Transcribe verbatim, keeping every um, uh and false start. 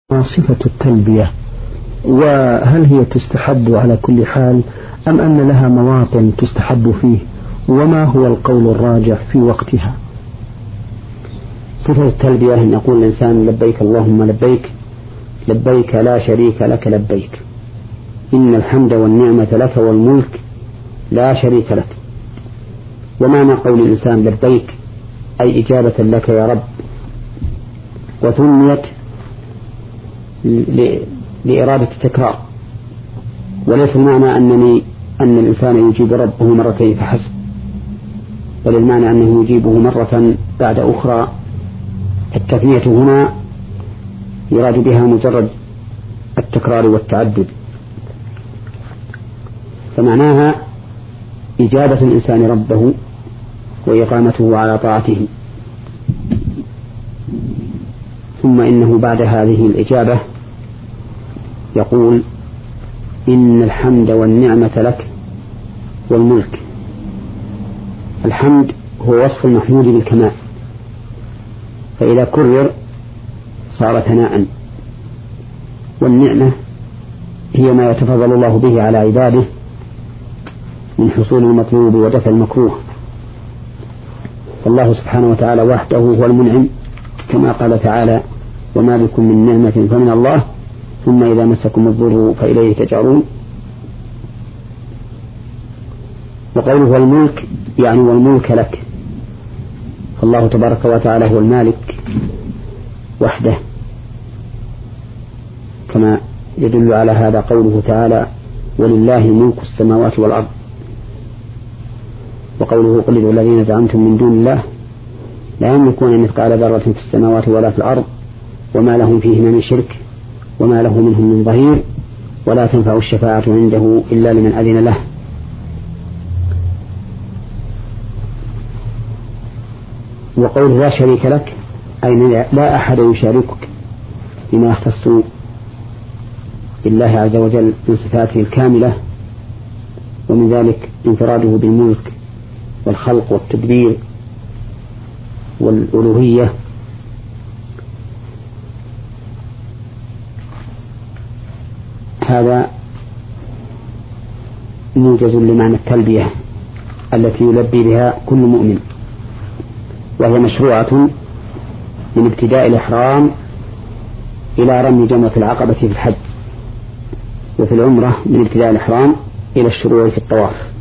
صفة التلبية، وهل هي تستحب على كل حال أم أن لها مواطن تستحب فيه، وما هو القول الراجح في وقتها؟ صفة التلبية أن يقول الإنسان لبيك اللهم لبيك، لبيك لا شريك لك لبيك، إن الحمد والنعمة لك والملك لا شريك لك. ومعنى قول الإنسان لبيك أي إجابة لك يا رب، وثنيت لإرادة التكرار، وليس المعنى أنني أن الإنسان يجيب ربه مرتين فحسب، بل المعنى أنه يجيبه مرة بعد أخرى. التثنية هنا يراد بها مجرد التكرار والتعدد، فمعناها إجابة الإنسان ربه وإقامته على طاعته. ثم إنه بعد هذه الإجابة يقول إن الحمد والنعمة لك والملك. الحمد هو وصف المحمود بالكمال، فإذا كرر صار ثناء، والنعمة هي ما يتفضل الله به على عباده من حصول المطلوب ودفع المكروه. فالله سبحانه وتعالى وحده هو المنعم، كما قال تعالى وما بكم من نعمة فمن الله ثم إذا مسكم الضر فإليه تجأرون. وقوله الملك يعني والملك لك، فالله تبارك وتعالى هو المالك وحده، كما يدل على هذا قوله تعالى ولله ملك السماوات والأرض، وقوله قل ادعوا الذين زعمتم من دون الله لا يملكون مثقال ذرة في السماوات ولا في الأرض وما لهم فيهما من شرك وما له منهم من ظهير ولا تنفع الشفاعة عنده إلا لمن أذن له. وقول لا شريك لك أي لا أحد يشاركك بما يختص بالله عز وجل من صفاته الكاملة، ومن ذلك انفراده بالملك والخلق والتدبير والألوهية. هذا موجز لمعنى التلبية التي يلبي بها كل مؤمن، وهي مشروعة من ابتداء الإحرام إلى رمي جمرة العقبة في الحج، وفي العمرة من ابتداء الإحرام إلى الشروع في الطواف.